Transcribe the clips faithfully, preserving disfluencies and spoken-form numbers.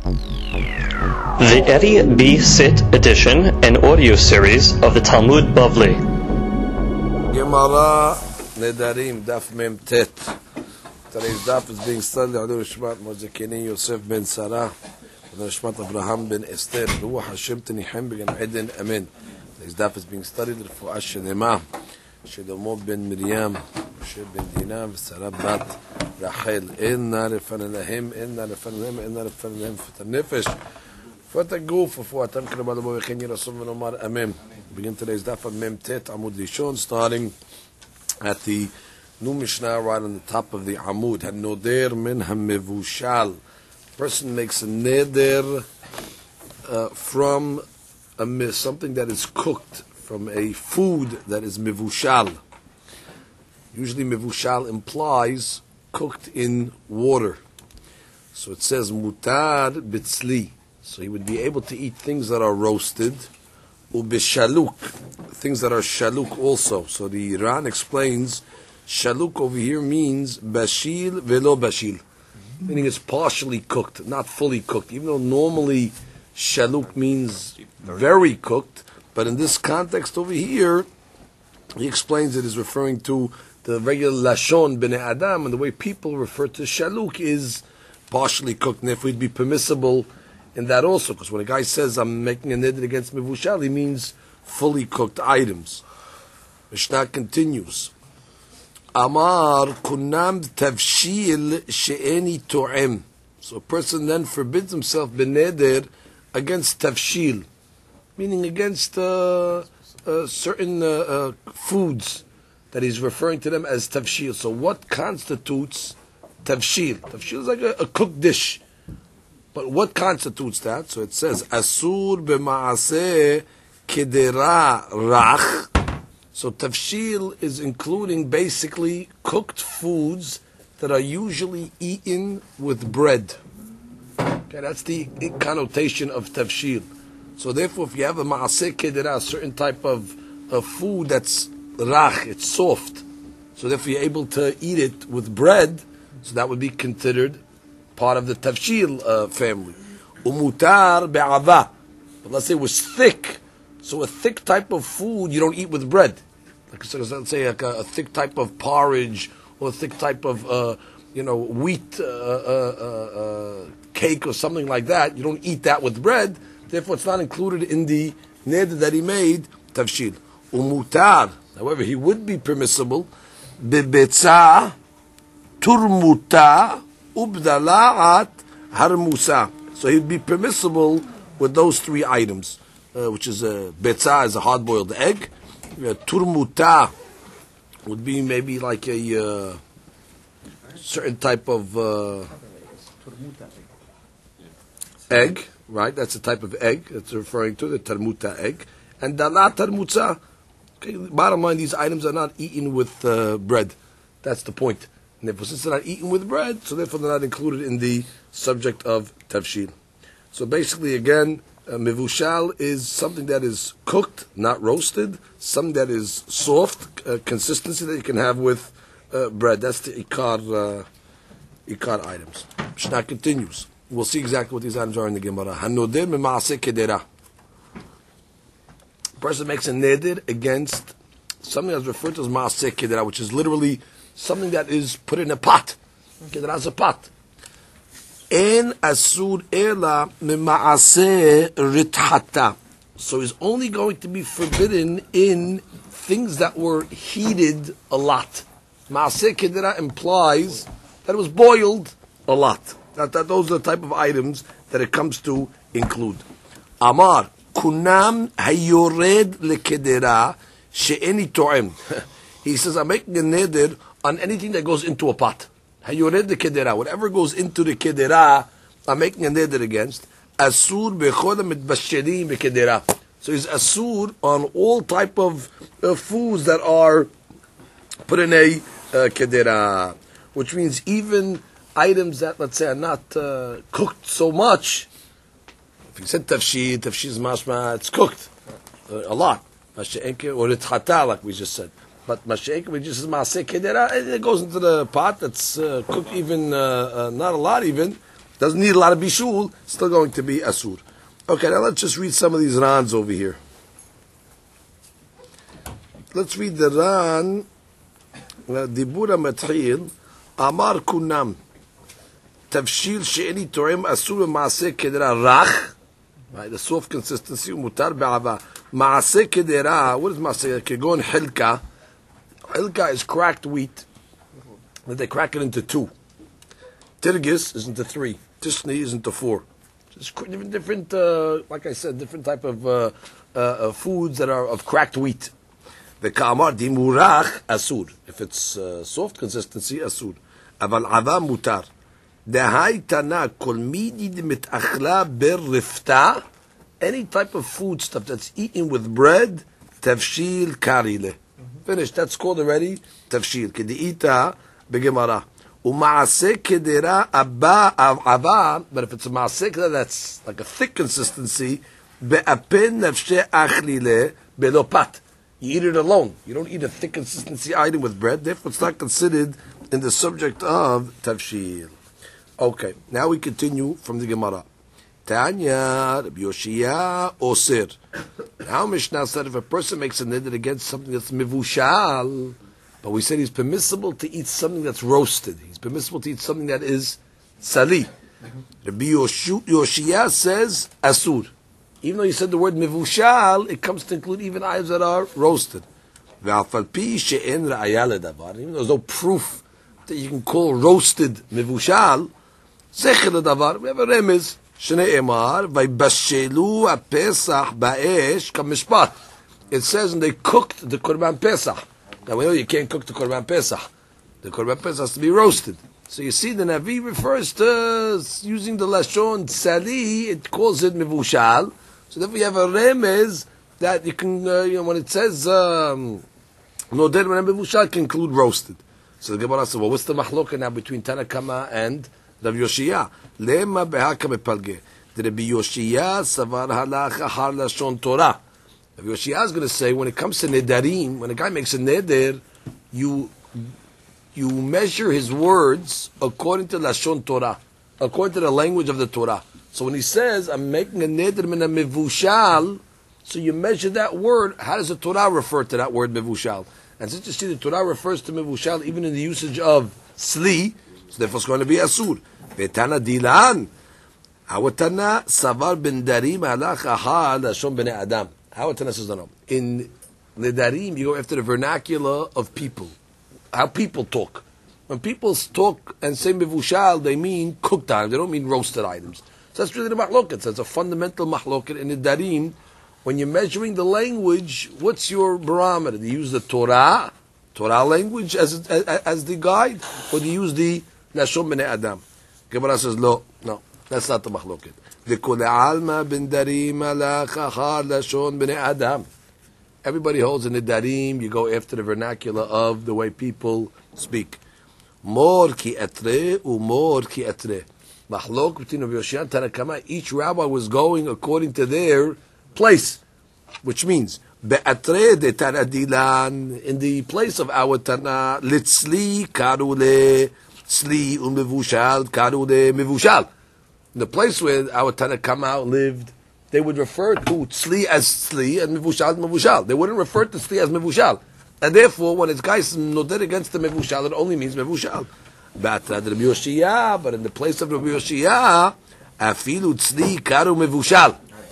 The Eddie B. Sit edition and audio series of the Talmud Bavli. Gemara Nedarim Daf Mem Tet. Today's daf is being studied by Shmat Mozekini Yosef ben Sarah, Shmat Abraham ben Esther, Ruach Hashem Tenichem ben Eden Amen. Today's daf is being studied for Ashenema, Shelomo ben Miriam, Moshe ben Dinah, Sarah bat Rachel. Inna lefanelahem, inna lefanelahem, inna lefanelahem for the nefesh, for the goof, for the tamkir b'alabo v'chen yirasov v'nomar Amen. Begin today's daf of Mem Tet Amud Rishon, starting at the new Mishnah right on the top of the Amud. Hanoder min hamevushal. Person makes a neder uh, from a, something that is cooked, from a food that is mevushal. Usually mevushal implies cooked in water. So it says mutar bitzli. So he would be able to eat things that are roasted. Ubishaluk, things that are shaluk also. So the Iran explains shaluk over here means bashil velo bashil, meaning it's partially cooked, not fully cooked. Even though normally shaluk means very cooked, but in this context over here, he explains it is referring to the regular lashon b'nei adam, and the way people refer to shaluk is partially cooked. And if we'd be permissible in that also, because when a guy says I'm making a neder against mevushal, he means fully cooked items. Mishnah continues. Amar kunam tavshil she'eni to'em. So a person then forbids himself beneder against tavshil, meaning against uh, uh, certain uh, uh, foods that he's referring to them as tavshil. So what constitutes tavshil? Tavshil is like a, a cooked dish. But what constitutes that? So it says asur b'maaseh kedera rach. So tafshil is including basically cooked foods that are usually eaten with bread. Okay, that's the connotation of tafshil. So therefore, if you have a maaseh kedera, a certain type of, of food that's rach, it's soft. So therefore, you're able to eat it with bread. So that would be considered part of the tafshil uh, family. Umutar be'ava. But let's say it was thick. So a thick type of food you don't eat with bread. Like, so let's say like a, a thick type of porridge or a thick type of uh, you know wheat uh, uh, uh, uh, cake or something like that. You don't eat that with bread. Therefore, it's not included in the neder that he made tafshil. Umutar. However, he would be permissible. Bebetza turmuta ubdala'at harmusa. So he'd be permissible with those three items, uh, which is a betza is a hard-boiled egg. Uh, turmuta would be maybe like a uh, certain type of uh, egg, right? That's a type of egg that's referring to the tarmuta egg. And dalat tarmusa. Okay, bottom line, these items are not eaten with uh, bread. That's the point. And therefore, since they're not eaten with bread, so therefore they're not included in the subject of tafshil. So basically, again, uh, mevushal is something that is cooked, not roasted, something that is soft, uh, consistency that you can have with uh, bread. That's the ikar, uh, ikar items. Mishnah continues. We'll see exactly what these items are in the Gemara. Hanoder memaaseh kedera. A person makes a neder against something that's referred to as maaseh kedera, which is literally something that is put in a pot. Kedera is a pot. En asur ela memaaseh rithata. So he's only going to be forbidden in things that were heated a lot. Maaseh kedera implies that it was boiled a lot. That, that those are the type of items that it comes to include. Amar kunam hayored lekedera she'eni to'em. He says, I'm making a neder on anything that goes into a pot. Hayored the kedera, whatever goes into the kedera, I'm making a neder against. Asur becholam mitbashelim bekedera. So he's asur on all type of uh, foods that are put in a uh, kedera, which means even items that, let's say, are not uh, cooked so much. If you said tafshil, tafshil is mashma, it's cooked uh, a lot. Or ithata, like we just said. But mashayk, we just maaseh kedera, it goes into the pot that's uh, cooked even uh, uh, not a lot even, doesn't need a lot of bishul, still going to be asur. Okay, now let's just read some of these rans over here. Let's read the ran. Dibura matchil, amar kunam, tavshil she'eni to'im asur ma'aseh kedera rach. Right, the soft consistency, mutar be'ava. Ma'aseh kedera, what is ma'aseh? Kegon hilka. Hilka is cracked wheat. That they crack it into two. Tirgis is into three. Tishni is into four. Just different, different uh, like I said, different type of uh, uh, uh, foods that are of cracked wheat. The ka'amar di murach asur. If it's uh, soft consistency, asur. Aval ava mutar. Dehai tana kol midi mitachla ber rifta. Any type of food stuff that's eaten with bread, tavshil karile. Finished. That's called already tavshil. Kediita begemara. Umaaseh kedera abba ava. But if it's a maaseh kedera that's like a thick consistency, be'apen nafshe achlile belopat. You eat it alone. You don't eat a thick consistency item with bread. Therefore, it's not considered in the subject of tavshil. Okay, now we continue from the Gemara. Tanya, Rabbi Yoshia, Osir. Now Mishnah said if a person makes a neder against something that's mivushal, but we said he's permissible to eat something that's roasted. He's permissible to eat something that is sali. Rabbi Yoshia says asur. Even though you said the word mivushal, it comes to include even items that are roasted. Even though there's no proof that you can call roasted mivushal, we have a remez. It says when they cooked the Korban Pesach. Now we know you can't cook the Korban Pesach. The Korban Pesach has to be roasted. So you see the Navi refers to using the Lashon Sali, it calls it mivushal. So therefore you have a remez that you can, uh, you know, when it says um, Noder when mivushal can include roasted. So the Gemara says, well, what's the mahloka now between Tanakama and Rabbi Yoshia? Lema behaka bepalge. The Rabbi Yoshia savar halacha har lashon Torah. Rabbi Yoshia is going to say when it comes to nedarim, when a guy makes a neder, you you measure his words according to lashon Torah, according to the language of the Torah. So when he says, I'm making a neder min a mivushal, so you measure that word. How does the Torah refer to that word mivushal? And since you see the Torah refers to mivushal even in the usage of sli, so therefore it's going to be asur. Vetana dilan. Our Tana savar ben darim halach ahad lashon bnei adam. Our Tana says no. In the darim, you go after the vernacular of people. How people talk. When people talk and say mivushal, they mean cooked items. They don't mean roasted items. So that's really the mahloket. So it's a fundamental mahloket in the darim. When you're measuring the language, what's your barometer? Do you use the Torah, Torah language as as, as the guide, or do you use the lashon bnei adam? Gemara says no, no, that's not the mahloket. The kol alma ben darim halach ahad lashon bnei adam. Everybody holds in the darim. You go after the vernacular of the way people speak. More ki etre u more ki etre. Mahlok between Rabbi Yoshia and Tanakama. Each rabbi was going according to their place, which means be'atre de tanadilan, in the place of our Tana, litzli karule sli umevushal karule mevushal. In the place where our Tanakama lived, they would refer to tzli as tzli and mevushal as mevushal. They wouldn't refer to tzli as mevushal. And therefore, when it's guys noted against the mevushal, it only means mevushal. But in the place of Rabbi Yoshia, afilu tzli karu mevushal.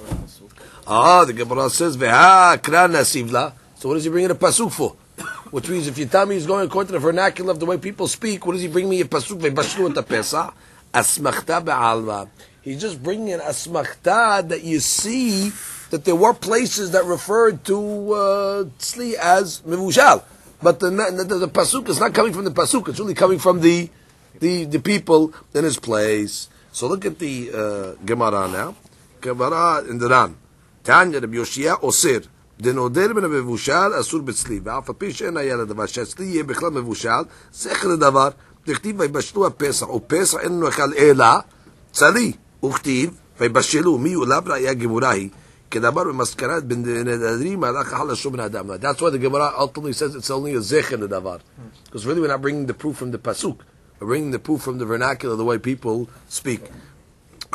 Ah, the Gemara says, "Veha kran nasivla." So what does he bring in a pasuk for? Which means, if you tell me he's going according to the vernacular of the way people speak, what does he bring me a pasuk? Ve'bashlu et pesach asmachta be'alma. He's just bringing in asmachta that you see that there were places that referred to uh, tzli as mevushal, but the, the, the, the pasuk is not coming from the pasuk; it's really coming from the the, the people in his place. So look at the uh, Gemara now. Gemara in the Ran. Tanya Rabbi Yoshia Osir. דנודר מן המבושל אסור בצלי, ואף על פי שאין היה לדבר שהצלי יהיה בכלל מבושל, זכר לדבר, דכתיב ויבשלו הפסח, ופסח אין לנו אכל אלא צלי, וכתיב ויבשלו, מי אוליו ראיה גמורה היא, כדבר במסקנת בין נדרים הלך אחר לשום בן אדם. That's why the Gemara ultimately says it's only a zecher לדבר. Because really we're not bringing the proof from the pasuk, we're bringing the proof from the vernacular, the way people speak.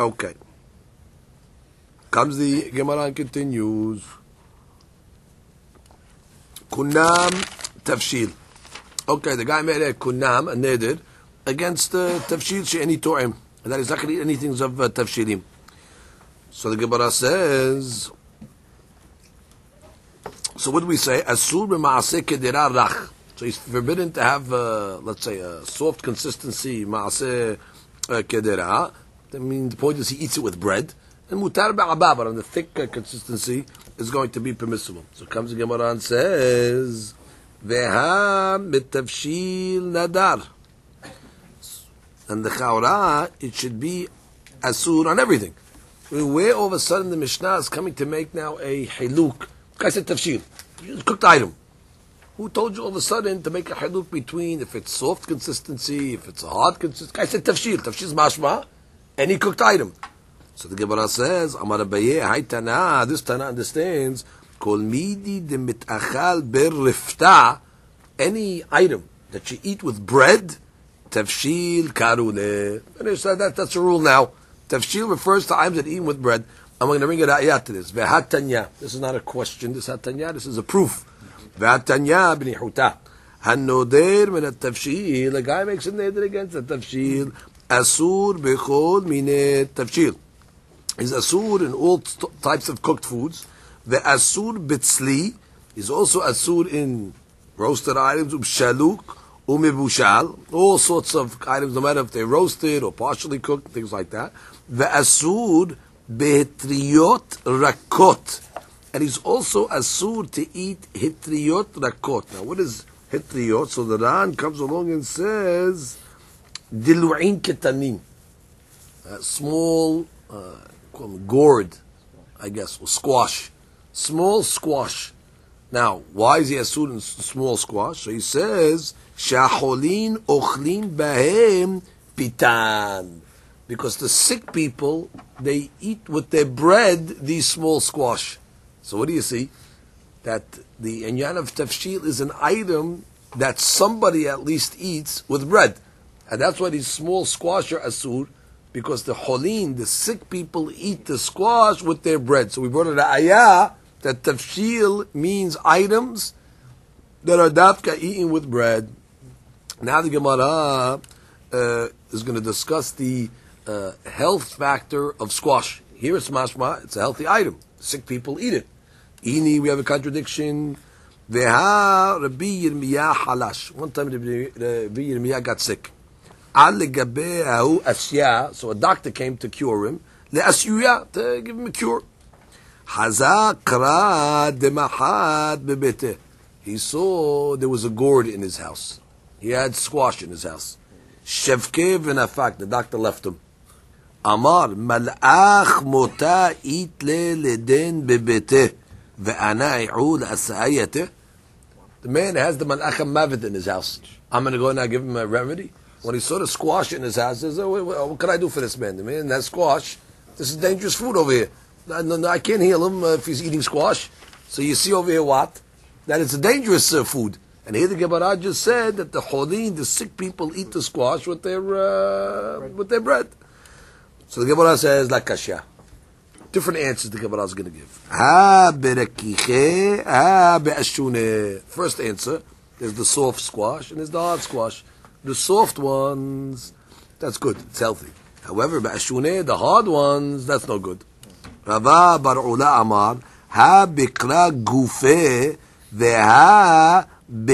Okay. Comes the Gemara and continues. Kunam tafshil. Okay, the guy made a kunam, a neder, against uh, tafshil she'eni to'im. And that is not going to eat anything of uh, tafshilim. So the Gemara says, so what do we say? Asur b'ma'aseh kedera rach. So he's forbidden to have, uh, let's say, a soft consistency, ma'aseh uh, kedera. I mean, the point is he eats it with bread. And mutar ba'abah, but on the thick uh, consistency is going to be permissible. So comes the Gemara and says, veha mitavshil nadar. And the chawra, it should be asur on everything. Where all of a sudden the Mishnah is coming to make now a hiluk. I said tafshil, cooked item. Who told you all of a sudden to make a hiluk between if it's soft consistency, if it's a hard consistency? I said tafshil. Tafshil is mashma, any cooked item. So the Gemara says, Amar Abaye, Hay Tana, this Tana understands, Kol midi de mitachal ber rifta, any item that you eat with bread, tafshil karule. And they said that that's a rule now. Tafshil refers to items that eaten with bread. I'm going to bring a ayat to this. Vehat tanya. This is not a question. This is tanya. This is a proof. Vehat tanya b'ni huta. Hanoder min tafshil. The guy makes a neder against the tafshil. Asur bechol mine tafshil. Is asur in all t- types of cooked foods. The asur bitzli is also asur in roasted items. Ubshaluk, umibushal, all sorts of items, no matter if they're roasted or partially cooked, things like that. The asur behitriyot rakot, and he's also asur to eat hitriyot rakot. Now, what is hitriyot? So the Ran comes along and says dilu'in ketanim, a small uh, call them gourd, I guess, or squash, small squash. Now, why is he asur in small squash? So he says shaholin ochlin bahem pitan. Because the sick people, they eat with their bread these small squash. So what do you see? That the inyan of tafshil is an item that somebody at least eats with bread. And that's why these small squash are asur, because the holin, the sick people, eat the squash with their bread. So we brought it a ayah that tafshil means items that are dafka eaten with bread. Now the Gemara uh, is going to discuss the Uh, health factor of squash. Here it's mashma, it's a healthy item. Sick people eat it. Ini, we have a contradiction. Veha Rabbi Yirmiyah halash. One time Rabbi Yirmiyah got sick. Al legabehu asya. So a doctor came to cure him. Le'asyuya, to give him a cure. Haza kra demahad bebete. He saw there was a gourd in his house. He had squash in his house. Shevke v'nafak. The doctor left him. Amar malach mota itle leden bebete ve'ana i'ul asayate. The man has the malach mavet in his house. I'm going to go now give him a remedy. When he saw the squash in his house, he says, oh, what can I do for this man? The man has squash. This is dangerous food over here. No, no, no, I can't heal him uh, if he's eating squash. So you see over here what? That it's a dangerous uh, food. And here the Gemara just said that the holin, the sick people, eat the squash with their uh, with their bread. So the Gemara says la kasha. Different answers the Gemara is going to give. Ha berakiche, ha be'ashune. First answer, there's the soft squash and there's the hard squash. The soft ones, that's good, it's healthy. However, be'ashune, the hard ones, that's no good. Rava bar ula amar, ha bikra gufe, veha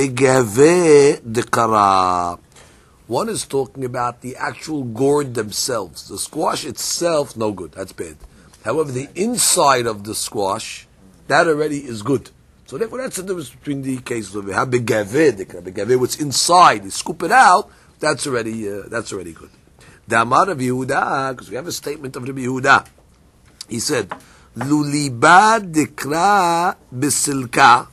begave dekara. One is talking about the actual gourd themselves. The squash itself, no good. That's bad. However, the inside of the squash, that already is good. So therefore, that's the difference between the cases of how begave dekara. Begave, what's inside, you scoop it out. That's already uh, that's already good. The Amar of Yehuda, because we have a statement of Rabbi Yehuda. He said, "Luliba dekra bisilka."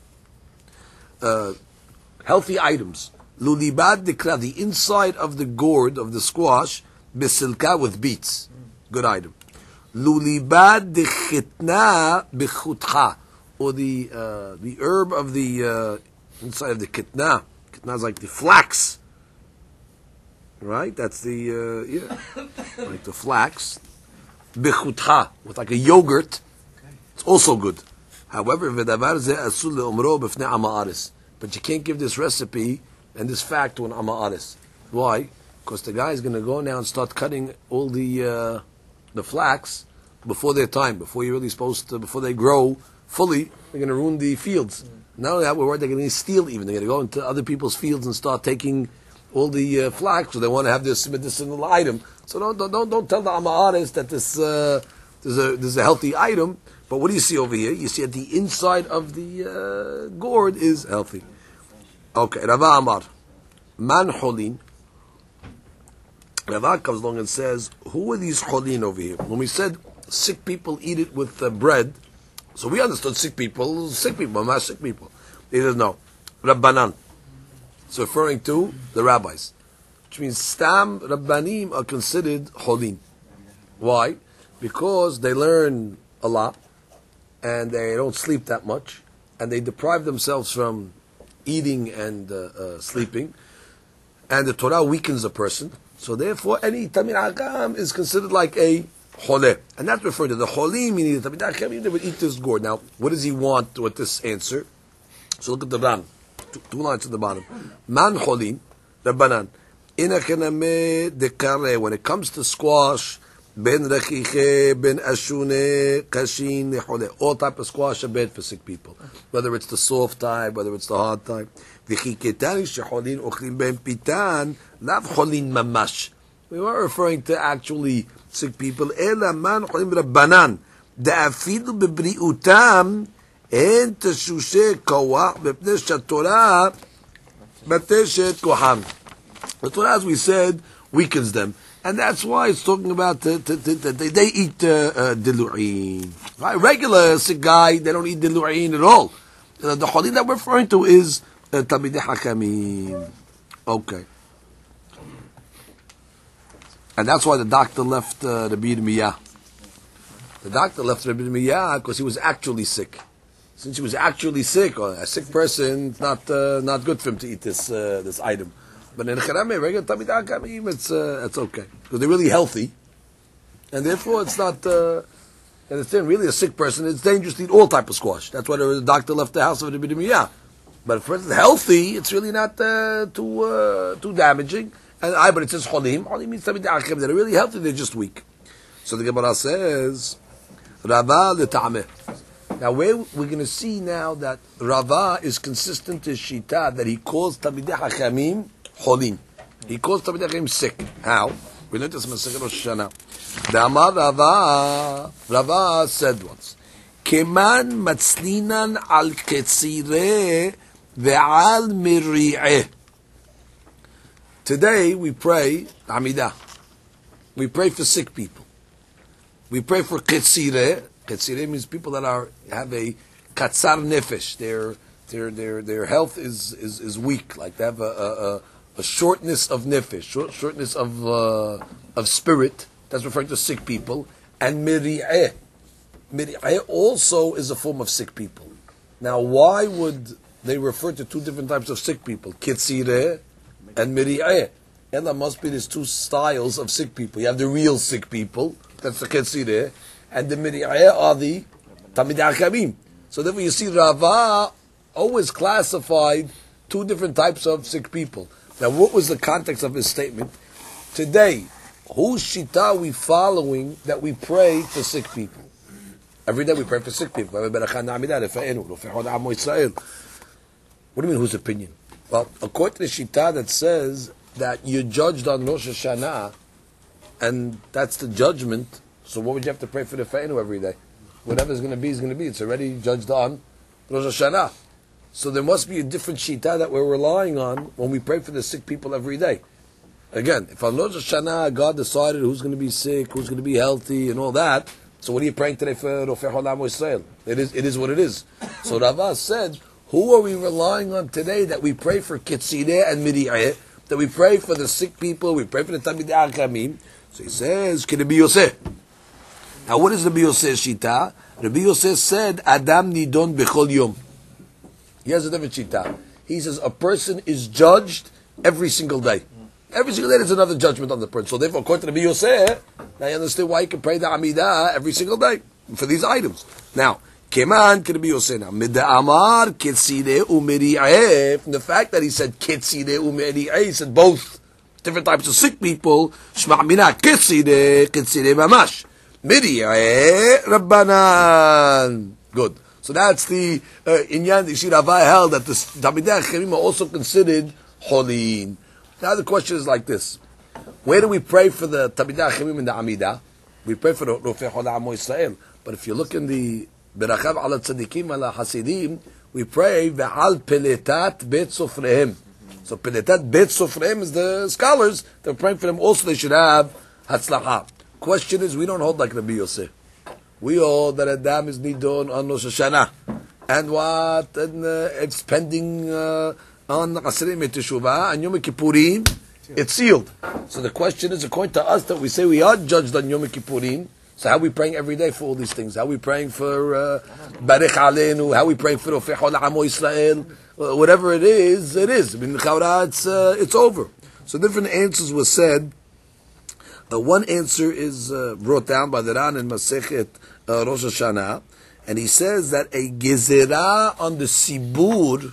Uh, healthy items. Lulibad dikra, the inside of the gourd of the squash, bisilka with beets. Good item. Lulibad dichitna bichutcha, or the uh, the herb of the uh, inside of the kitna. Kitna is like the flax, right? That's the uh, yeah, like the flax. bichutha, with like a yogurt, it's also good. However, v'davar ze asur le'omro b'fnei ama'aris. But you can't give this recipe and this fact to an ama'aris. Why? Because the guy is going to go now and start cutting all the uh, the flax before their time, before you're really supposed to, before they grow fully, they're going to ruin the fields. Mm. Now that we're worried they're going to steal even. They're going to go into other people's fields and start taking all the uh, flax, so they want to have this medicinal item. So don't don't don't tell the ama'aris that this uh, there's a there's a healthy item. But what do you see over here? You see at the inside of the uh, gourd is healthy. Okay, Rava Amar, man holin. Rava comes along and says, who are these holin over here? When we said sick people eat it with uh, bread, so we understood sick people, sick people, not sick people. He says no, Rabbanan. It's referring to the rabbis, which means stam Rabbanim are considered holin. Why? Because they learn a lot, and they don't sleep that much, and they deprive themselves from eating and uh, uh, sleeping, and the Torah weakens a person. So therefore, any Tamid Hakam is considered like a Choleh. And that's referred to the Cholim, meaning the Tamid Hakam, they would eat this gourd. Now, what does he want with this answer? So look at the Ran. Two, two lines at the bottom. Man Cholim, Rabbanan. Ina kename dekare. When it comes to squash, ben rachiche, ben ashune, kashin, necholeh. All type of squash are bad for sick people. Whether it's the soft type, whether it's the hard type. V'chiketani shecholin ochlim ben pitan, lav cholin mamash. We weren't referring to actually sick people. Ela man cholim rabbanan. Da'afidu bebri'utam, en teshushe kawah, bepnei shatorah, bateshet koham. The Torah, as we said, weakens them. And that's why it's talking about the, the, the, the, they, they eat uh, uh, dilu'in. Right? Regular sick guy, they don't eat dilu'in at all. Uh, the cholin that we're referring to is uh, Tamidei Hakamim. Okay. And that's why the doctor left uh, Rabbi Yirmiyah. The doctor left Rabbi Yirmiyah because he was actually sick. Since he was actually sick, or a sick person, it's not, uh, not good for him to eat this, uh, this item. But in Charame, regular Tamidei Hakamim, it's, uh, it's okay. Because they're really healthy. And therefore it's not, uh, and it's really a sick person, it's dangerous to eat all type of squash. That's why the doctor left the house of Rabbi Yirmiyah. But if a person's healthy, it's really not uh, too uh, too damaging. And I, but it says cholim. Cholim means Tamidei Hakamim. They're really healthy, they're just weak. So the Gemara says, Rava l'ta'ameh. Now where we're going to see now that Rava is consistent to Shita, that he calls Tamidei Hakamim Cholim. He calls Tamidei Hakamim sick. How? We learned this in Masechet Rosh Hashanah. The Amar Rava, Rava said once, Keman matzlinan al ketzireh ve'al miri'eh. Today we pray Amidah. We pray for sick people. We pray for ketzireh. Ketzireh means people that are have a katzar nefesh. Their their their their health is is, is weak. Like they have a, a, a a shortness of nefesh, short, shortness of uh, of spirit. That's referring to sick people. And miri'eh. Miri'eh also is a form of sick people. Now, why would they refer to two different types of sick people? Kitzireh and miri'eh. And there must be these two styles of sick people. You have the real sick people, that's the kitzireh, and the miri'eh are the Tamidei Hakamim. So therefore you see Rava always classified two different types of sick people. Now, what was the context of his statement? Today, whose shita are we following that we pray for sick people? Every day we pray for sick people. What do you mean, whose opinion? Well, according to the shita that says that you're judged on Rosh Hashanah, and that's the judgment, so what would you have to pray for the Fe'enu every day? Whatever's going to be is going to be. It's already judged on Rosh Hashanah. So there must be a different shita that we're relying on when we pray for the sick people every day. Again, if on Rosh Hashanah God decided who's going to be sick, who's going to be healthy, and all that, so what are you praying today for Rofei Olam Yisrael? It is, it is what it is. So Rava said, who are we relying on today that we pray for Kitzireh and Miri'eh, that we pray for the sick people, we pray for the Tamidei Hakamim? So he says, can it be Yosef? Now what is Rabbi Yosef's shita? Rabbi Yosef said, Adam nidon bechol yom. He has a different shita. He says a person is judged every single day. Every single day there's another judgment on the person. So therefore, according to the Yosef, now you understand why you can pray the Amidah every single day for these items. Now, Keman can be Yosef now. Midda Amar Ketsire Umeri'eh. From the fact that he said Ketsire Umeri'eh, he said both different types of sick people. Shma' mina Ketsire Ketsire Mamash. Miri'eh Rabbanan. Good. So that's the uh, Inyan Ishi Ravai held that the Talmidei Chachamim are also considered Holin. Now the question is like this: where do we pray for the Talmidei Chachamim in the Amidah? We pray for the Rofei Chol Amo Yisrael. But if you look in the Berachav Ala Tzadikim Ala Hasidim, we pray Ve'al Peletat Bet Sofrehem. So Peletat Bet Sofrehem is the scholars. They're praying for them. Also, they should have Hatzlacha. Question is, we don't hold like Rabbi Yosef. We hold that Adam is nidon on Rosh Hashanah, and what? And uh, it's pending uh, on Asrei Teshuvah and Yom Kippurim. It's sealed. So the question is, according to us, that we say we are judged on Yom Kippurim. So how are we praying every day for all these things? How are we praying for Barech Aleinu? How are we praying for Rofei Chol Amo Yisrael? Uh, whatever it is, it is. I mean, it's uh, it's over. So different answers were said. Uh, one answer is uh, brought down by the Ran in Masechet uh, Rosh Hashanah, and he says that a gezerah on the sibur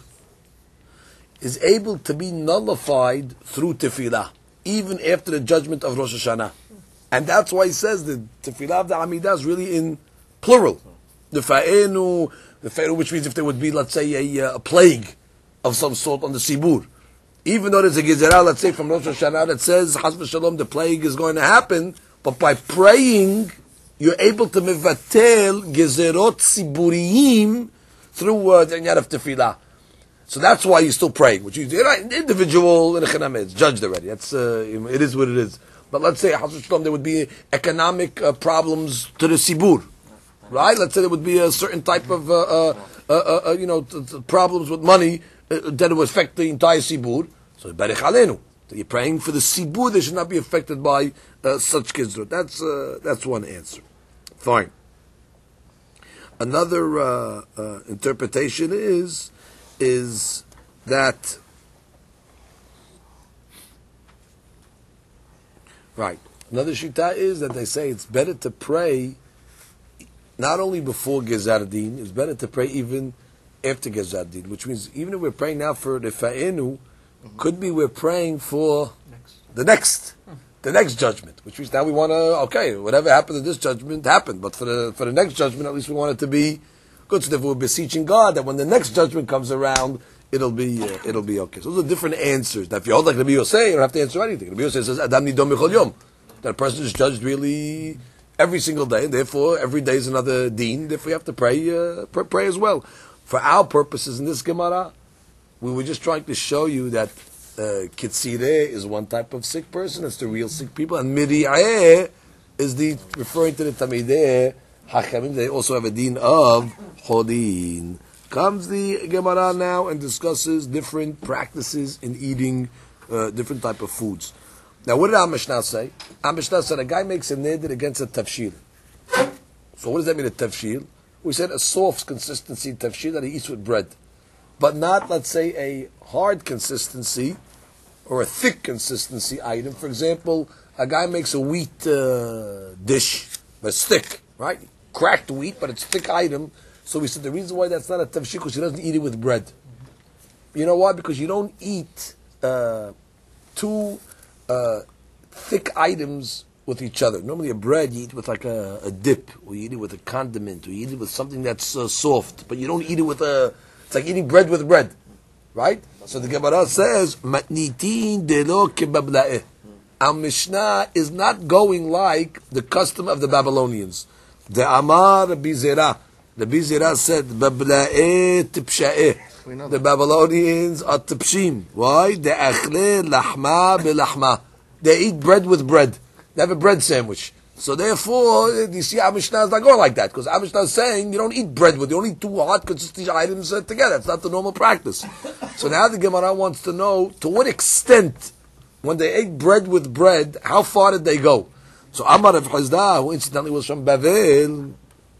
is able to be nullified through tefillah, even after the judgment of Rosh Hashanah. And that's why he says the tefillah of the Amidah is really in plural. The fa'enu, the fa'enu, which means if there would be, let's say, a, a plague of some sort on the sibur. Even though there's a gezerah, let's say, from Rosh Hashanah that says, Chas v'shalom, the plague is going to happen, but by praying, you're able to mevatel gezerot siburiyim through uh, the inyan of tefillah. So that's why you're still praying, which is, you know, individual in a chenam, it's judged already. That's, uh, it is what it is. But let's say, Chas v'shalom, there would be economic uh, problems to the sibur, right? Let's say there would be a certain type of, uh, uh, uh, uh, you know, t- t- problems with money, that it would affect the entire sibur. So Barech Aleinu. So you're praying for the sibur, they should not be affected by uh, such gezerot. That's uh, that's one answer. Fine. Another uh, uh, interpretation is is that right. Another shita is that they say it's better to pray not only before Gezar Din, it's better to pray even after Gezar Din, which means even if we're praying now for the Fa'enu, mm-hmm. could be we're praying for next. the next, mm-hmm. the next judgment, which means now we want to, okay, whatever happened in this judgment happened, but for the for the next judgment, at least we want it to be good. So therefore we're beseeching God that when the next judgment comes around, it'll be uh, it'll be okay. So those are different answers. Now if you hold like Rabbi Yosef, you don't have to answer anything. Rabbi Yosef says, Adam nidon michol yom. That a person is judged really every single day, and therefore every day is another deen, therefore you have to pray, uh, pray, pray as well. For our purposes in this Gemara, we were just trying to show you that uh, Kitzireh is one type of sick person, it's the real sick people, and Miri'eh is the referring to the Talmidei Chachamim, they also have a deen of Chodin. Comes the Gemara now and discusses different practices in eating uh, different type of foods. Now what did our Mishnah say? Our Mishnah said a guy makes a neder against a tafshil. So what does that mean, a tafshil? We said a soft consistency tafshil that he eats with bread, but not, let's say, a hard consistency or a thick consistency item. For example, a guy makes a wheat uh, dish, but it's thick, right? Cracked wheat, but it's a thick item. So we said the reason why that's not a tafshil because he doesn't eat it with bread. You know why? Because you don't eat uh, two uh, thick items with each other. Normally a bread you eat with like a, a dip, or you eat it with a condiment, or you eat it with something that's uh, soft, but you don't eat it with a, it's like eating bread with bread, right? So the Gemara says, Matnitin delo kebablaeh. Our Mishnah is not going like the custom of the Babylonians. The Amar Bizera. The Bizera said, Bablaeh tipshaeh. The Babylonians are tipshim. Why? The achle lahma belahma. They eat bread with bread. They have a bread sandwich. So therefore, you see, our Mishnah is not going like that. Because our Mishnah is saying, you don't eat bread with, you only eat two hot consistent items uh, together. It's not the normal practice. So now the Gemara wants to know, to what extent, when they ate bread with bread, how far did they go? So Amar Rav Chizda, who incidentally was from Bavel,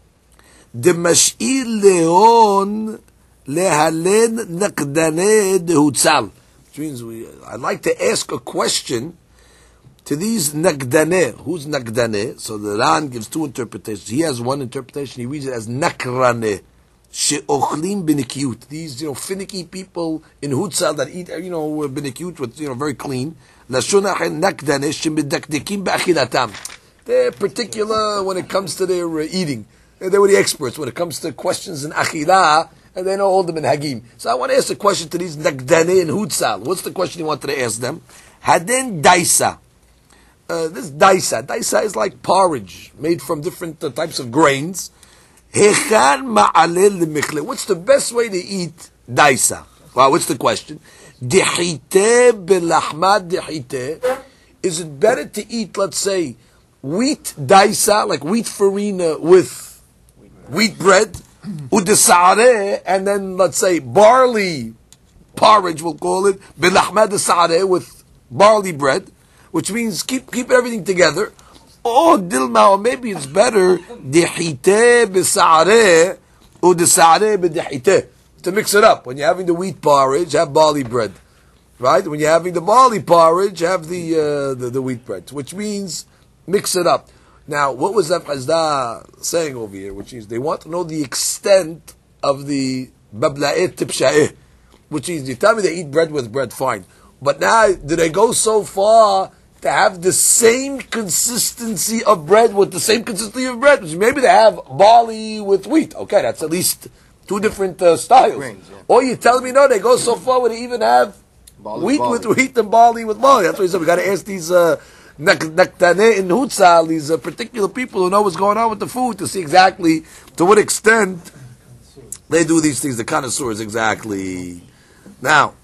the mash'il leon lehalen naqdaneh dehutzal. which means we. I'd like to ask a question to these nagdaneh. Who's nagdaneh? So the Ran gives two interpretations. He has one interpretation. He reads it as nakraneh. She'ochlim b'nikyut. These, you know, finicky people in Hutzal that eat, you know, b'nikyut, with, you know, very clean. Lashon achen nakdaneh shemidakdekim b'achilatam. They're particular when it comes to their uh, eating. They were the experts when it comes to questions in achilah, and they know all the minhagim. So I want to ask a question to these nagdaneh in Hutzal. What's the question you wanted to ask them? Haden daisa. Uh, this daisa. Daisa is like porridge made from different uh, types of grains. What's the best way to eat daisa? Well, what's the question? Is it better to eat, let's say, wheat daisa, like wheat farina with wheat bread, and then, let's say, barley porridge, we'll call it, with barley bread, which means keep keep everything together. Oh, dilma, or maybe it's better dihite b'sa'areh or desa'areh b'dihite, to mix it up. When you're having the wheat porridge, have barley bread, right? When you're having the barley porridge, have the uh, the, the wheat bread, which means mix it up. Now, what was Rav Chazda saying over here? Which is they want to know the extent of the babla'et tipsha'eh, which is you tell me they eat bread with bread, fine, but now do they go so far to have the same consistency of bread with the same consistency of bread? Maybe they have barley with wheat. Okay, that's at least two different uh, styles. Grains, yeah. Or you tell me, no, they go so far where they even have barley, wheat barley. with wheat and barley with barley. That's what he said. We got to ask these uh, naktaneh in Hutzal, these uh, particular people who know what's going on with the food, to see exactly to what extent they do these things, the connoisseurs exactly. Now,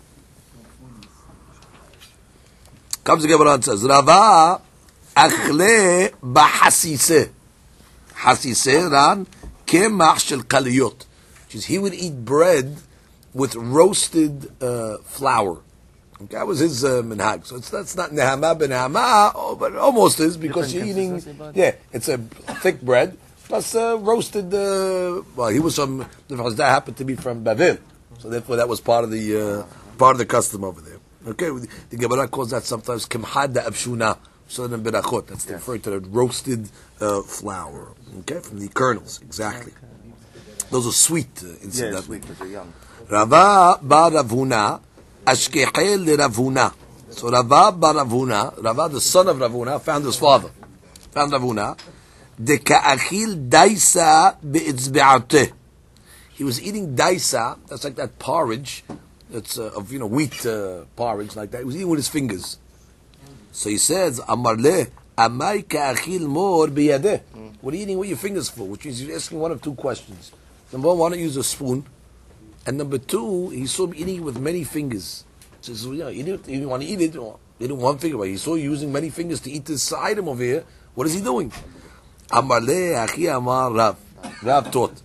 comes the Gemara and says, Rava achle b'hasiseh. Hasiseh, Ran, kemach shel kaliyot. Which is, he would eat bread with roasted uh, flour. Okay, that was his uh, minhag. So it's, that's not nehama b'nehama, oh, but it almost is, because you're eating, yeah, it's a thick bread, plus uh, roasted, uh, well, he was from, that happened to be from Bavel. So therefore that was part of the, uh, part of the custom over there. Okay, the Gemara calls that sometimes kimhada abshuna, so then berachot. That's yes. referring to the roasted uh, flour. Okay, from the kernels, exactly. Those are sweet, uh, incidentally. Yeah, sweet, young. Rava bar Ravuna, ashkehel le Ravuna. So Rava bar Ravuna, Rava, the son of Ravuna, found his father. Found Ravuna. De ka'achil daisa be'itzbe'ateh. He was eating daisa. That's like that porridge. It's uh, of, you know, wheat uh, porridge like that. He was eating with his fingers. So he says, Amar le, amay ka'achil mor biyadeh. What are you eating with your fingers for? Which means he's asking one of two questions. Number one, why don't you use a spoon? And number two, he saw him eating it with many fingers. So he says, yeah, you didn't, you didn't want to eat it. You didn't one finger, but he saw you using many fingers to eat this item over here. What is he doing? Amar le, achi amar Rav. Rav taught.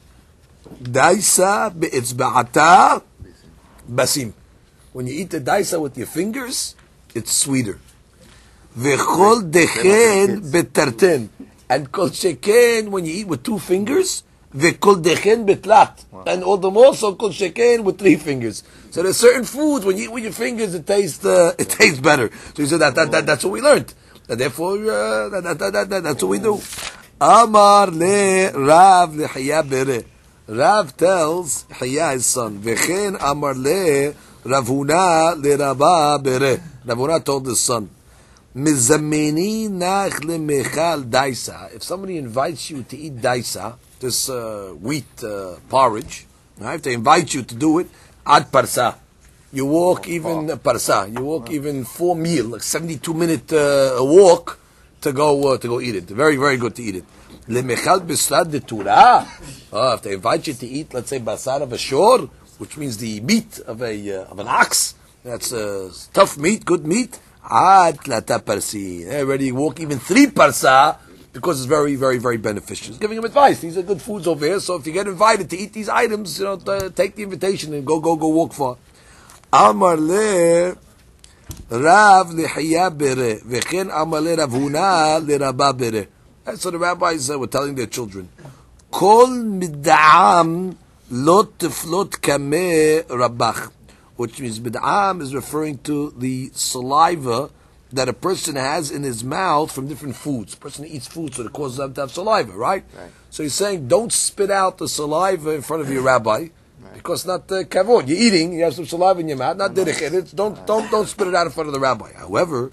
Daisa be'itzba'ata basim. When you eat the daisa with your fingers, it's sweeter. V'chol dechen betarten. And kol sheken, when you eat with two fingers, v'kol dechen betlat. And all the more so kol sheken with three fingers. So there's certain foods, when you eat with your fingers, it tastes uh, it tastes better. So he said that, that, that that's what we learned. And therefore, uh, that, that, that, that, that's what we do. Amar le Rav lehiya bere. Rav tells Hiya his son, V'chen amar le Ravuna le Rabba bere. Ravuna told his son, Mizameni nach le mechal daisa. If somebody invites you to eat daisa, this uh, wheat uh, porridge, right? If they invite you to do it, ad parsa. You walk even uh, parsa. You walk even four meal, like seventy-two minute uh, walk to go uh, to go eat it. Very very good to eat it. Lemechal bisrad de Torah. Oh, if they invite you to eat, let's say, basar of a shor, which means the meat of a uh, of an ox, that's uh, tough meat, good meat. Ad tlata parsi. They already walk even three parsa because it's very, very, very beneficial. He's giving him advice. These are good foods over here. So if you get invited to eat these items, you know, to take the invitation and go, go, go walk far. Amar le Rav lehiya bere, v'chen amar le Ravuna le Rabba bere. And so the rabbis uh, were telling their children, Kol mid'am lot teflot kameh rabach. which means bid'am is referring to the saliva that a person has in his mouth from different foods. A person eats food, so it causes them to have saliva, right? Right. So he's saying, don't spit out the saliva in front of your rabbi, right. because not uh, kavod. You're eating, you have some saliva in your mouth, not derech eretz. Don't don't don't spit it out in front of the rabbi. However,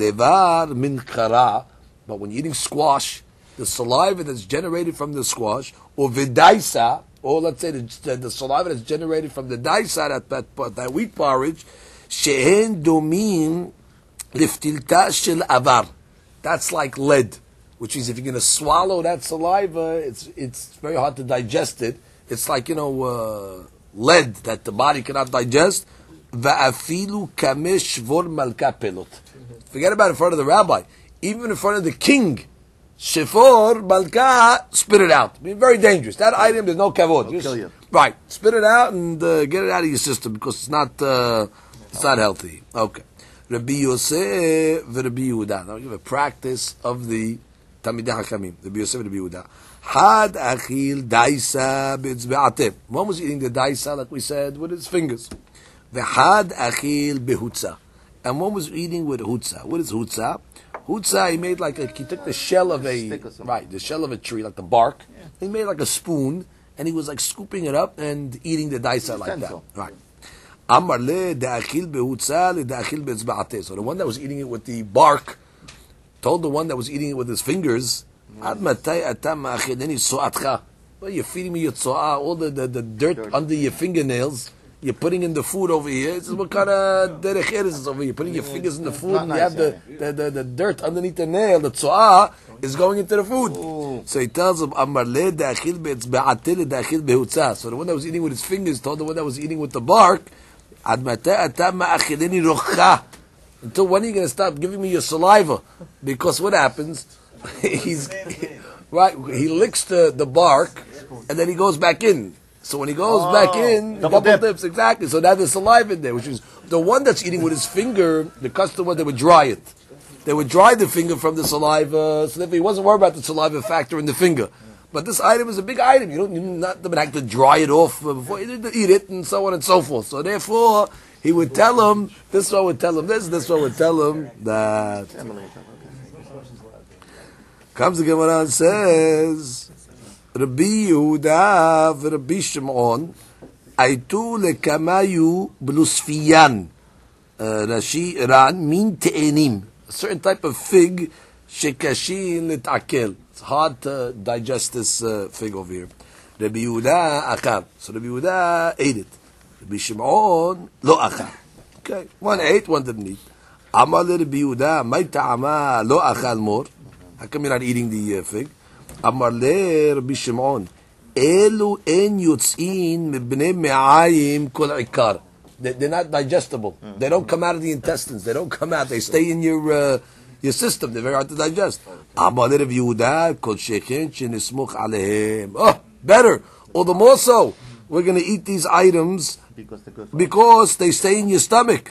levar min kara, but when you're eating squash, the saliva that's generated from the squash, or vidaisa, or let's say the, the, the saliva that's generated from the daisa, that that, that wheat porridge, shehen domin liftilta shel avar. That's like lead, which is if you're going to swallow that saliva, it's it's very hard to digest it. It's like, you know, uh, lead that the body cannot digest. Va'afilu kamesh vor malka pelot. Forget about it in front of the rabbi. Even in front of the king, shefor malka, spit it out. I mean, very dangerous. That item, there's no kavod. It'll kill you. Right, spit it out and uh, get it out of your system because it's not uh, it's not healthy. Okay. Rabbi Yosef v'Rabbi Yehuda. Now we give a practice of the Talmidei Hakamim. Rabbi Yosef v'Rabbi Yehuda. Had achil daisa b'etzbe'atem. One was eating the daisa, like we said, with his fingers. V'had achil behutza. And one was eating with hutza. What is hutza? Hutza, he made like a, he took the shell of a, right, the shell of a tree, like the bark. Yeah. He made like a spoon, and he was like scooping it up and eating the daisa like that. Right. Amar le de'achil behutza le de'achil be'etzbe'ateh. So the one that was eating it with the bark told the one that was eating it with his fingers, Ad matay atam ma'achileni so'atcha. Well, you're feeding me your tzo'ah, all the, the, the dirt, dirt under your fingernails. You're putting in the food over here. This is what kind of derech eretz is over here. You're putting your fingers in the food, and you have the, the, the, the dirt underneath the nail. The tzo'ah is going into the food. Ooh. So he tells him, Amar le de'achil be'etzbe'ateh le de'achil behutza. So the one that was eating with his fingers told the one that was eating with the bark, Ad matay atam ma'achileni rocha. Until when are you going to stop giving me your saliva? Because what happens? He's right. He licks the, the bark, and then he goes back in. So when he goes oh, back in, double, double dips exactly. So now there's saliva in there, which is the one that's eating with his finger. The customer, they would dry it. They would dry the finger from the saliva, so that he wasn't worried about the saliva factor in the finger. But this item is a big item. You don't you not have to dry it off before you eat it, and so on and so forth. So therefore, he would tell him this one would tell him this. This one would tell him that. Comes the Gemara and says, Rabbi Yehuda Rabbi Shimon, Aitu lekamayu blusfiyan, Rashi Iran min te'enim, a certain type of fig, shekashin litakel. It's hard to digest this uh, fig over here. Rabbi Yehuda achar. So Rabbi Yehuda ate it. Rabbi Shimon lo achar. Okay, one ate, one didn't eat. Amar le Rabbi Yehuda, may ta'ama lo achal more. How come you're not eating the uh, fig? Amar le Rabbi Shimon, Elu en yotzin mibnei me'ayim kol ikar. They're not digestible. Mm. They don't come out of the intestines. They don't come out. They stay in your uh, your system. They're very hard to digest. Amar le Rabbi Yehuda, kol sheken shenismuch alehem. Oh, better. Or the more so, we're going to eat these items because, because they stay in your stomach.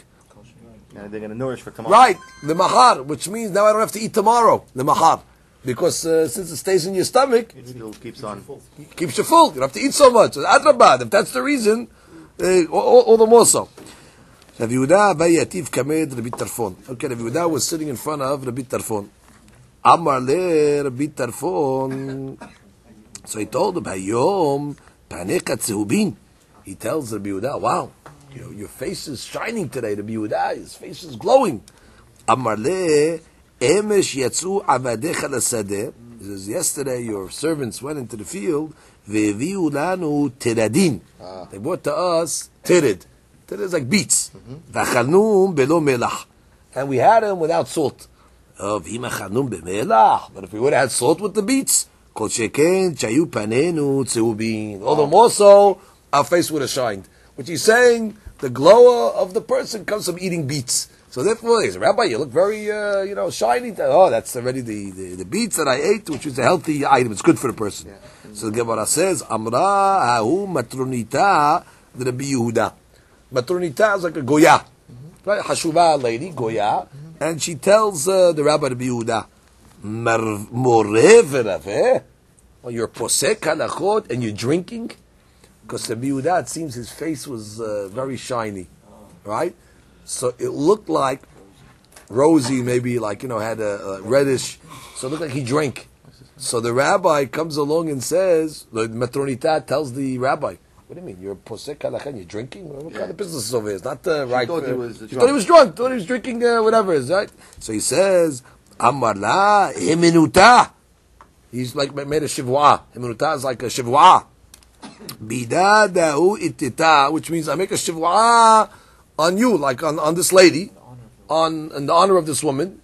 And they're going to nourish for tomorrow. Right, the mahar, which means now I don't have to eat tomorrow, the mahar. Because uh, since it stays in your stomach, it still keeps on. It keeps you full. You don't have to eat so much. So, Adrabad, if that's the reason, uh, all, all the more so. Rabbi Yehuda vayativ kamed Rabbi Tarfon. Okay, Rabbi Yehuda was sitting in front of Rabbi Tarfon. Amar le Rabbi Tarfon. So he told him, Hayom panecha tzehubin. He tells Rabbi Yehuda, wow, you know, your face is shining today, Rabbi Yehuda. His face is glowing. Amar le emesh yatzu avadecha lasadeh. He says, yesterday your servants went into the field. Ve'eviu lanu tiradin. They brought to us tirid. Tirid is like beets. V'achalnum belo melach. And we had them without salt. Oh, v'imachalnum b'melach. But if we would have had salt with the beets, kol sheken chayu panenu tzehubin. Although more so, our face would have shined. Which he's saying, the glow of the person comes from eating beets. So therefore, he's a rabbi, you look very, uh, you know, shiny. Oh, that's already the, the, the beets that I ate, which is a healthy item. It's good for the person. Yeah. So the Gemara says, Amra hahu matronita Rabbi Yehuda. Matronita is like a goya. Mm-hmm. Right? Hashuva lady, goya. Mm-hmm. And she tells uh, the rabbi Rabbi Yehuda, Moreh v'raveh? Well, you're posek halachot and you're drinking? Because Rabbi Yehuda, it seems his face was uh, very shiny. right? So it looked like Rosie maybe like, you know, had a, a reddish, so it looked like he drank. So the rabbi comes along and says, the matronita tells the rabbi, what do you mean? You're a posek halakha and you're drinking? What kind of business is over here? It's not the right. thought uh, he was she drunk. thought he was drunk. Thought he was drinking uh, whatever it is, right? So he says, Amar la himinuta. He's like made a shivwa. Himinuta is like a shivwa. Bidadahu itita, which means I make a shivwa on you, like on, on this lady, on in the honor of this woman.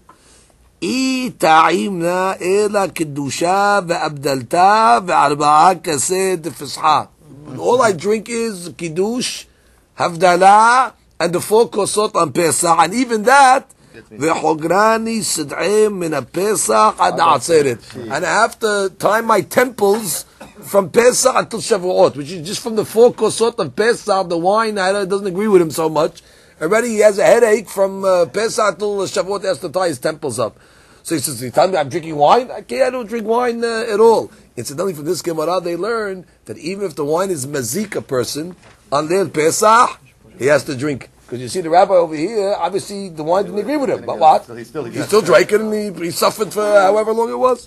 I ta'imna ela kiddusha ve'abdalta ve'arba'a kased fisha. All I drink is kiddush, havdalah, and the four kosot on Pesach, and even that, ve'hograni sid'im min Pesach ad atzeret. And I have to time my temples from Pesach until Shavuot, which is just from the four kosot of Pesach. The wine I, doesn't agree with him so much. Already he has a headache from uh, Pesach till Shavuot. He has to tie his temples up. So he says, "You tell me I'm drinking wine? Okay, I don't drink wine uh, at all." Incidentally, from this Gemara, they learn that even if the wine is mazik a person on their Pesach, he has to drink. Because you see, the rabbi over here, obviously the wine didn't agree with him. But what? So he still, He still drank it, and he, he suffered for however long it was.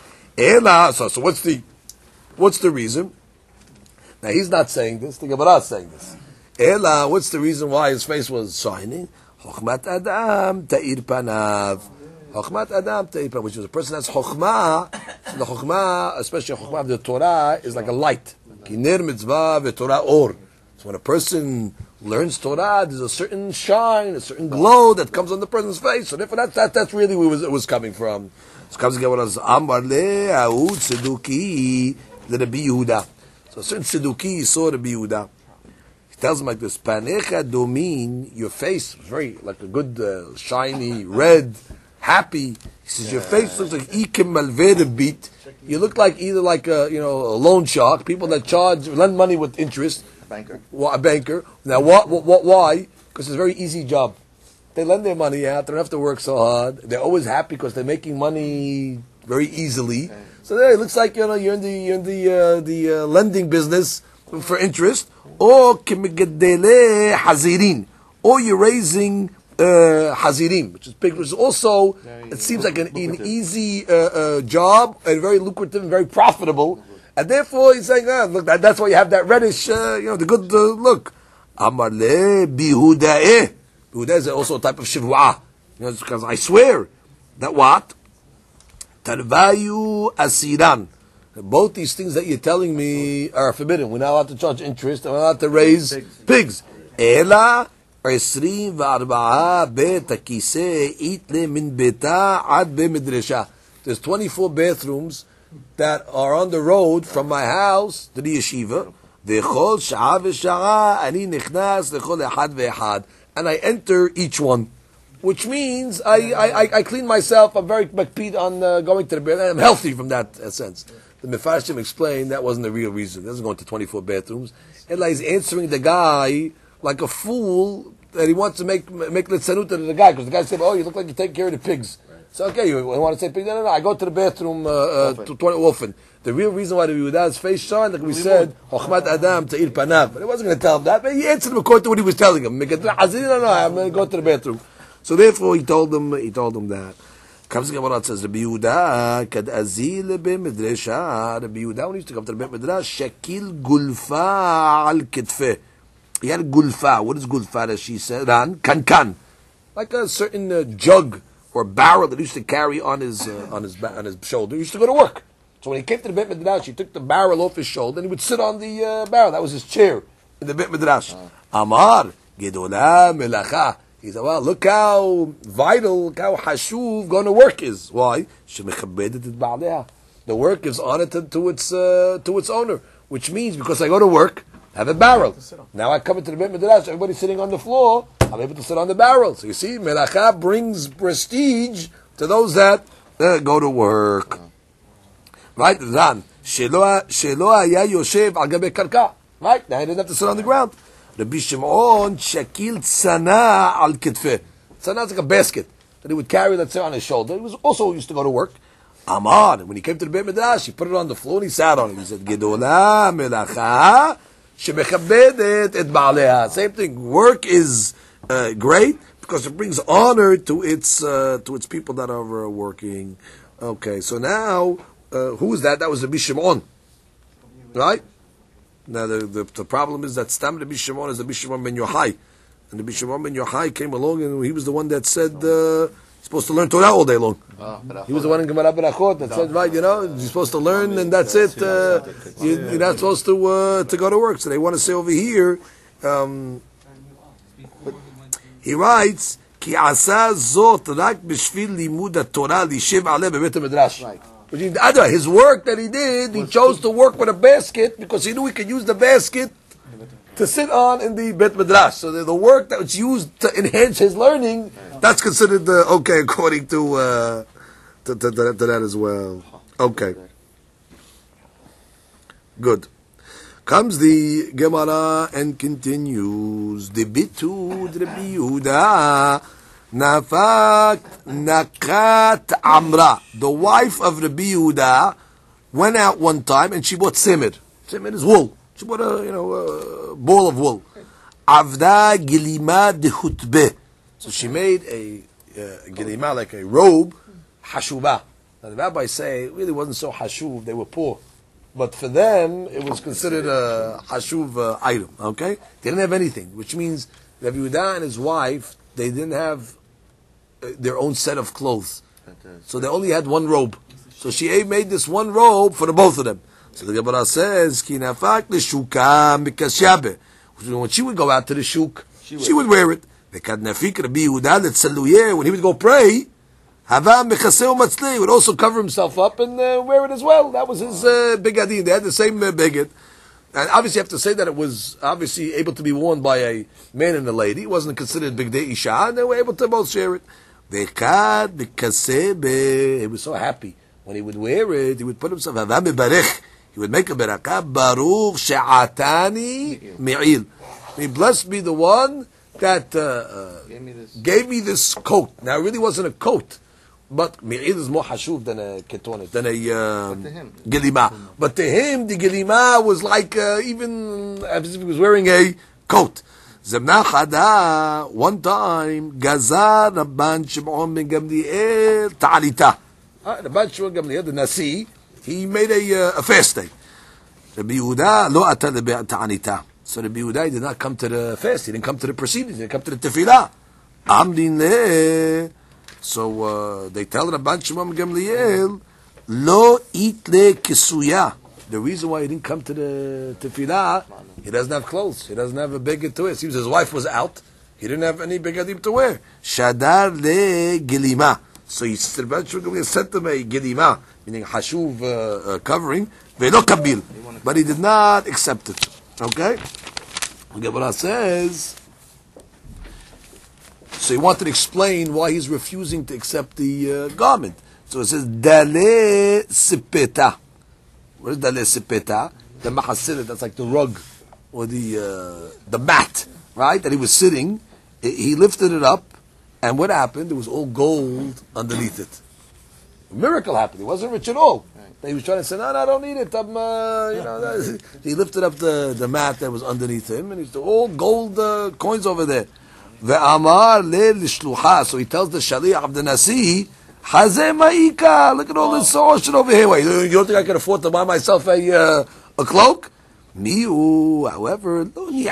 Ela. So, so what's the what's the reason? Now he's not saying this. The Gemara is saying this. Ela. What's the reason why his face was shining? Chokhmat Adam ta'ir panav. Chokhmat Adam ta'ir panav, which is a person that's chokhmah. The chokhmah, especially chokhmah of the Torah, is like a light. Kiner mitzvah v'Torah or. So when a person learns Torah, there's a certain shine, a certain glow that comes on the person's face. So therefore, that's that, that's really where it was, it was coming from. So comes again as Amar le Ahud Seduki the Rabbi Yehuda. So a certain Seduki saw Rabbi Yehuda. He tells him like this: Panecha domin, your face was very like a good uh, shiny red, happy. He says your face looks like ikim malved beat. You look like either like a you know a loan shark, people that charge lend money with interest. Banker. A banker. Now, what? What? what why? Because it's a very easy job. They lend their money out. They don't have to work so hard. They're always happy because they're making money very easily. So there, it looks like you know you're in the you're in the uh, the uh, lending business for interest, or kimigadele hazirin, or you're raising uh, hazirim, which is big. Which is also it seems like an, an easy uh, uh, job and very lucrative and very profitable. And therefore, he's saying, ah, look, that, that's why you have that reddish, uh, you know, the good uh, look. Amar le bihuda'eh. Bihuda'eh is also a type of shivwa. You know, because I swear that what? Tarvayu asiran. Both these things that you're telling me are forbidden. We're not allowed to charge interest. We're not allowed to raise pigs. pigs. Ela isrin v'arba'a betakise itle min beta ad b'midresha. There's twenty-four bathrooms that are on the road from my house to the yeshiva. V'chol sha'a v'sha'a ani nichnas lechol echad ve'echad. And I enter each one. Which means I, I, I clean myself. I'm very makpid on uh, going to the bathroom. I'm healthy from that uh, sense. The Mefarshim explained that wasn't the real reason. He doesn't go into twenty-four bathrooms. Ela is answering the guy like a fool that he wants to make make litzanut to the guy. Because the guy said, oh, you look like you take care of the pigs. So okay, you want to say pig? No, no, no. I go to the bathroom uh, uh, to twenty often. The real reason why the Yehuda's face shined, like we said, Chokhmat Adam Ta'ir Panav. But he wasn't going to tell him that. But he answered him according to what he was telling him. No, no, I'm going to go to the bathroom. So therefore, he told them. He told them that. Comes the Gemara says, Rabbi Yehuda kad azil be midrasha. Rabbi Yehuda when he used to come to the Bet Midrash, shakil gulfa al kitfe. He had a gulfa. What is gulfa? As she said, Ran kan kan, like a certain uh, jug or barrel that he used to carry on his uh, on his on his shoulder. He used to go to work. So when he came to the Bet Midrash, he took the barrel off his shoulder and he would sit on the uh, barrel. That was his chair in the Bet Midrash. Amar gedola melacha. He said, well, look how vital, look how hashuv going to work is. Why? The work is honored to, to its uh, to its owner, which means because I go to work, I have a barrel. Now I come into the Bet Midrash, everybody's sitting on the floor, I'm able to sit on the barrel. So you see, melacha brings prestige to those that uh, go to work. Right? Ran. Shelo haya yoshev al gabe karka. Right? Now he didn't have to sit on the ground. Rabbi Shimon shakil tzana al kitfe. Tzana is like a basket that he would carry, let's say, on his shoulder. He was also used to go to work. Amar, when he came to the Beit Midrash, he put it on the floor and he sat on it. He said, Gedola melacha shemechabedet et ba'aleha. Same thing. Work is uh, great because it brings honor to its uh, to its people that are uh, working. Okay, so now uh, who is that? That was Rabbi Shimon, right? Now the, the the problem is that Stam Rabbi Shimon is Rabbi Shimon ben Yochai, and Rabbi Shimon ben Yochai came along and he was the one that said uh, you're supposed to learn Torah all day long. He was the one in Gemara Berachot that said, right, you know, you're supposed to learn and that's it. Uh, you, you're not supposed to uh, to go to work. So they want to say over here. Um, he writes, "Ki asa zot rak b'shvil limud haTorah lishev aleh bebeit haMidrash." Which means, otherwise, his work that he did, he chose to work with a basket because he knew he could use the basket to sit on in the Beit Midrash. So the, the work that was used to enhance his learning, that's considered uh, okay according to, uh, to, to, to, to that as well. Okay. Good. Comes the Gemara and continues. The bitud Rabbi Yehuda nafak nakat amra. The wife of Rabbi Yehuda went out one time and she bought simir. Simir is wool. She bought a, you know, a ball of wool. Avda gilima de hutbe. So she made a uh, gilima, like a robe, hashubah. Now the rabbis say it really wasn't so hashuv, they were poor. But for them, it was considered a hashuv uh, item, okay? They didn't have anything, which means Rabbi Yehuda and his wife, they didn't have uh, their own set of clothes. So they only had one robe. So she made this one robe for the both of them. So the Gemara says, "Ki nafak l'shuka mikasyabe." When she would go out to the shuk, she would, she would wear it. V'kad nafik Rabbi Yehuda letzaluyeh. When he would go pray, hava mechaseu matzli. He would also cover himself up and uh, wear it as well. That was his uh, bigadin. They had the same uh, bigad. And obviously, you have to say that it was obviously able to be worn by a man and a lady. It wasn't considered bigdei isha, and they were able to both share it. V'kad mikasebe. He was so happy when he would wear it. He would put himself hava mebarech. He would make a berakah, Baruch she'atani mi'il. May blessed be the one that uh, uh, gave, me this. gave me this coat. Now, it really wasn't a coat, but mi'il is more hashuv than a ketonet, than a um, gilima. But to him, the gilima was like uh, even as if he was wearing a coat. Zemna Chada, one time, Gazar Rabban Shimon ben Gamliel ta'alita. Rabban Shimon ben Gamliel, the Nasi, he made a, uh, a fast day. Rabbi Yehuda lo ata ta'anita. So Rabbi Yehuda did not come to the fast. He didn't come to the proceedings. He didn't come to the tefillah. Amdin le. So uh, they tell Rabban Shimon Gamliel lo itle kisuya. The reason why he didn't come to the tefillah, he doesn't have clothes. He doesn't have a beged to wear. It seems his wife was out. He didn't have any begadim to wear. Shadar le gilima. So he Rabban Shimon Gamliel sent him a gilima, meaning hashuv uh, uh, covering, velo kabil, but he did not accept it. Okay? Gemara says, so he wanted to explain why he's refusing to accept the uh, garment. So it says, dale sipeta. What is dale sipeta? The mahasir, that's like the rug, or the uh, the mat, right? That he was sitting. He lifted it up, and what happened? There was all gold underneath it. A miracle happened. He wasn't rich at all. Right. He was trying to say, no, no, I don't need it. I'm, uh, you know. He lifted up the, the mat that was underneath him, and he's the all gold uh, coins over there. Ve'amar le lishlucha. So he tells the shaliach of the nasi, Hazeh ma'ika. Look at all this sorcery over here. Wait, you don't think I can afford to buy myself a uh, a cloak? Miu, however,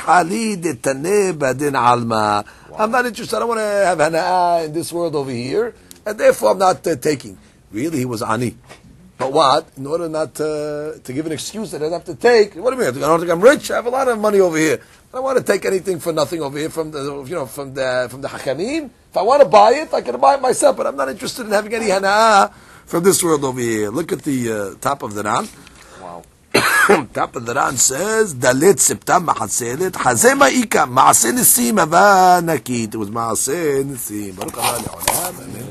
I'm not interested. I don't want to have hana'ah in this world over here, and therefore I'm not uh, taking. Really, he was ani. But what? In order not to, to give an excuse that I don't have to take, what do you mean? I don't think I'm rich. I have a lot of money over here. I don't want to take anything for nothing over here from the, you know, from the from the hakamim. If I want to buy it, I can buy it myself. But I'm not interested in having any hana'ah from this world over here. Look at the uh, top of the Ran. Wow. Top of the Ran says, Dalet septam ma'aselet, hazeh ma'ika, ma'aseh nisim, ava nakit. It was ma'aseh nisim. Baruch Allah le'olam. Amen.